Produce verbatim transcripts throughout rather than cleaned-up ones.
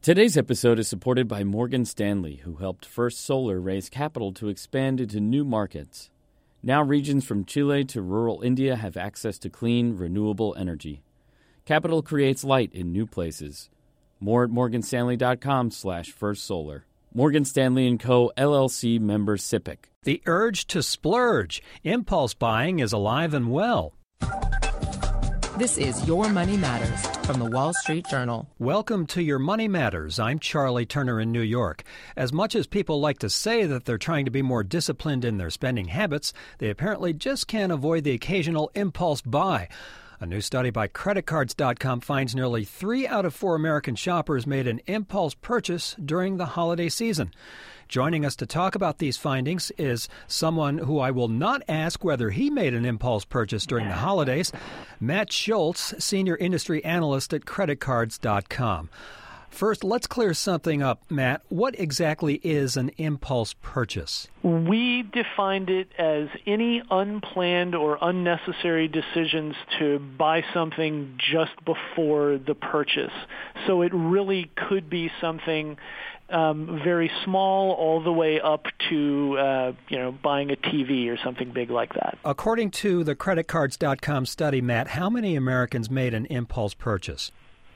Today's episode is supported by Morgan Stanley, who helped First Solar raise capital to expand into new markets. Now regions from Chile to rural India have access to clean, renewable energy. Capital creates light in new places. More at morganstanley.com slash first solar. Morgan Stanley and Co., L L C, member SIPC. The urge to splurge. Impulse buying is alive and well. This is Your Money Matters from the Wall Street Journal. Welcome to Your Money Matters. I'm Charlie Turner in New York. As much as people like to say that they're trying to be more disciplined in their spending habits, they apparently just can't avoid the occasional impulse buy. A new study by credit cards dot com finds nearly three out of four American shoppers made an impulse purchase during the holiday season. Joining us to talk about these findings is someone who I will not ask whether he made an impulse purchase during the holidays, Matt Schultz, Senior Industry Analyst at credit cards dot com. First, let's clear something up, Matt. What exactly is an impulse purchase? We defined it as any unplanned or unnecessary decisions to buy something just before the purchase. So it really could be something um, very small all the way up to, uh, you know, buying a T V or something big like that. According to the credit cards dot com study, Matt, how many Americans made an impulse purchase?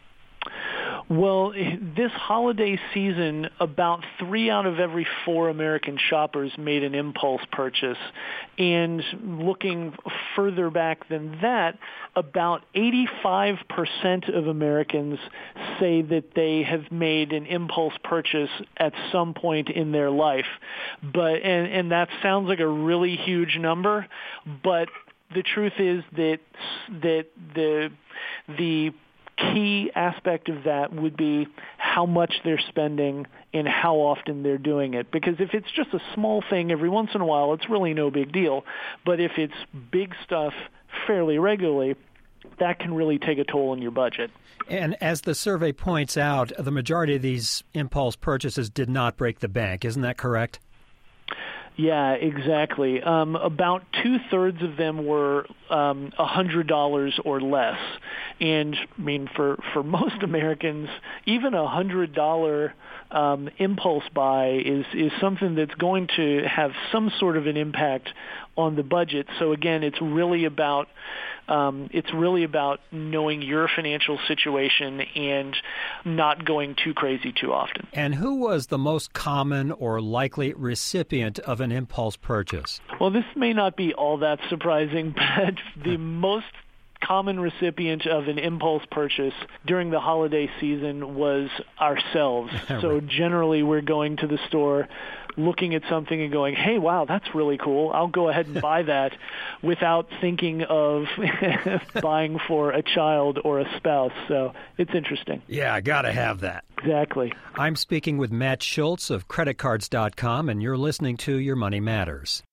Well, this holiday season, about three out of every four American shoppers made an impulse purchase. And looking further back than that, about eighty-five percent of Americans say that they have made an impulse purchase at some point in their life. But and, and that sounds like a really huge number, but the truth is that that the the key aspect of that would be how much they're spending and how often they're doing it. Because if it's just a small thing every once in a while, it's really no big deal. But if it's big stuff fairly regularly, that can really take a toll on your budget. And as the survey points out, the majority of these impulse purchases did not break the bank. Isn't that correct? Yeah, exactly. Um, about two-thirds of them were um, one hundred dollars or less. And, I mean, for, for most Americans, even a one hundred dollars um, impulse buy is, is something that's going to have some sort of an impact on the budget. So, again, it's really about um, it's really about knowing your financial situation and not going too crazy too often. And who was the most common or likely recipient of an impulse purchase? Well, this may not be all that surprising, but the most common recipient of an impulse purchase during the holiday season was ourselves. So generally we're going to the store, looking at something and going, hey, wow, that's really cool. I'll go ahead and buy that without thinking of buying for a child or a spouse. So it's interesting. Yeah, I got to have that. Exactly. I'm speaking with Matt Schultz of credit cards dot com, and you're listening to Your Money Matters.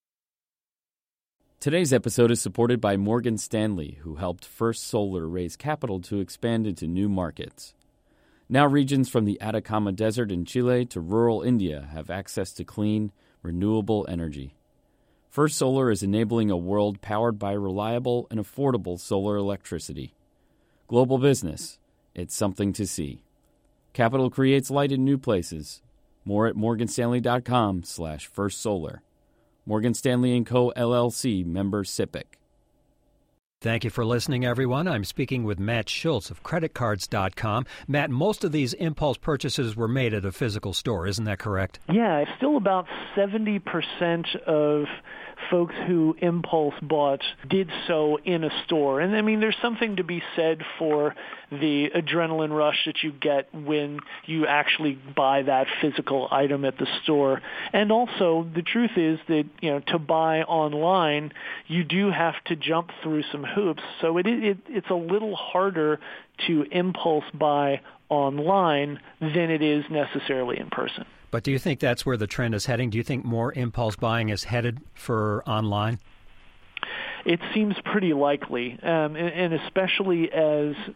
Today's episode is supported by Morgan Stanley, who helped First Solar raise capital to expand into new markets. Now regions from the Atacama Desert in Chile to rural India have access to clean, renewable energy. First Solar is enabling a world powered by reliable and affordable solar electricity. Global business, it's something to see. Capital creates light in new places. More at morganstanley.com slash first solar. Morgan Stanley and Co., L L C, member SIPC. Thank you for listening, everyone. I'm speaking with Matt Schultz of credit cards dot com. Matt, most of these impulse purchases were made at a physical store. Isn't that correct? Yeah, still about seventy percent of folks who impulse bought did so in a store. And I mean, there's something to be said for the adrenaline rush that you get when you actually buy that physical item at the store. And also, the truth is that, you know, to buy online, you do have to jump through some hoops. So it, it it's a little harder to impulse buy online than it is necessarily in person. But do you think that's where the trend is heading? Do you think more impulse buying is headed for online? It seems pretty likely, um, and, and especially as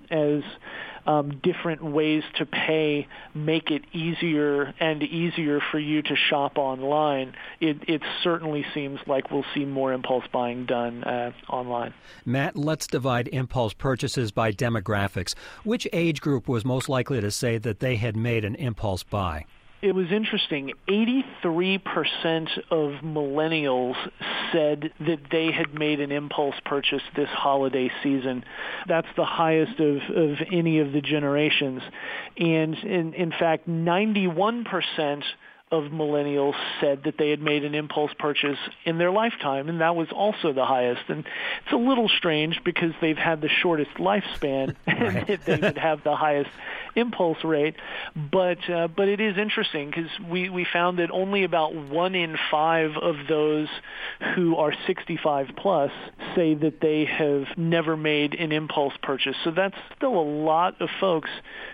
as um, different ways to pay make it easier and easier for you to shop online, it, it certainly seems like we'll see more impulse buying done uh, online. Matt, let's divide impulse purchases by demographics. Which age group was most likely to say that they had made an impulse buy? It was interesting. eighty-three percent of millennials said that they had made an impulse purchase this holiday season. That's the highest of, of any of the generations. And in, in fact, ninety-one percent of millennials said that they had made an impulse purchase in their lifetime, and that was also the highest. And it's a little strange because they've had the shortest lifespan, and they would have the highest impulse rate. But uh, but it is interesting because we, we found that only about one in five of those who are sixty-five plus say that they have never made an impulse purchase. So that's still a lot of folks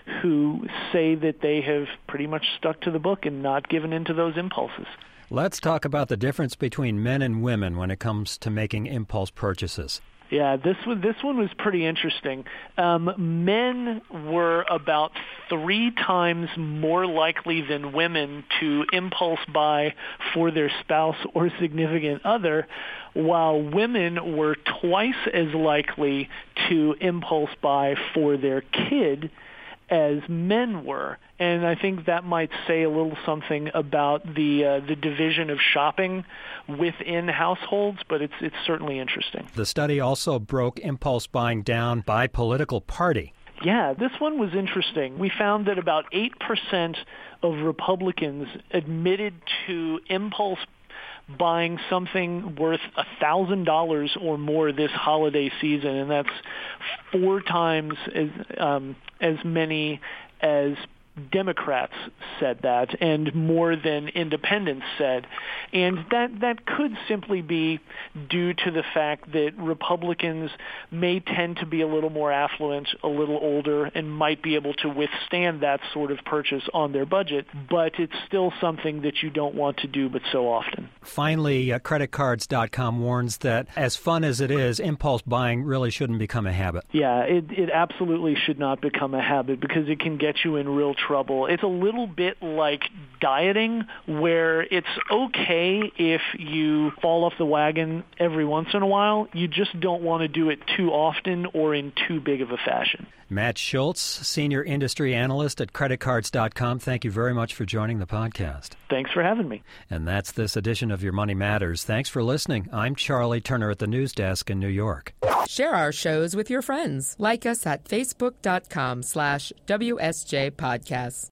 who say that they have pretty much stuck to the book and not given into those impulses. Let's talk about the difference between men and women when it comes to making impulse purchases. Yeah, this one, this one was pretty interesting. Um, men were about three times more likely than women to impulse buy for their spouse or significant other, while women were twice as likely to impulse buy for their kid as men were. And I think that might say a little something about the uh, the division of shopping within households, but it's it's certainly interesting. The study also broke impulse buying down by political party. Yeah, this one was interesting. We found that about eight percent of Republicans admitted to impulse buying something worth one thousand dollars or more this holiday season, and that's four times as um, as many as Democrats said that, and more than independents said. And that that could simply be due to the fact that Republicans may tend to be a little more affluent, a little older, and might be able to withstand that sort of purchase on their budget, but it's still something that you don't want to do but so often. Finally, uh, credit cards dot com warns that as fun as it is, impulse buying really shouldn't become a habit. Yeah, it, it absolutely should not become a habit because it can get you in real trouble. It's a little bit like dieting, where it's okay if you fall off the wagon every once in a while. You just don't want to do it too often or in too big of a fashion. Matt Schultz, Senior Industry Analyst at credit cards dot com, thank you very much for joining the podcast. Thanks for having me. And that's this edition of Your Money Matters. Thanks for listening. I'm Charlie Turner at the News Desk in New York. Share our shows with your friends. Like us at facebook dot com slash W S J Podcasts.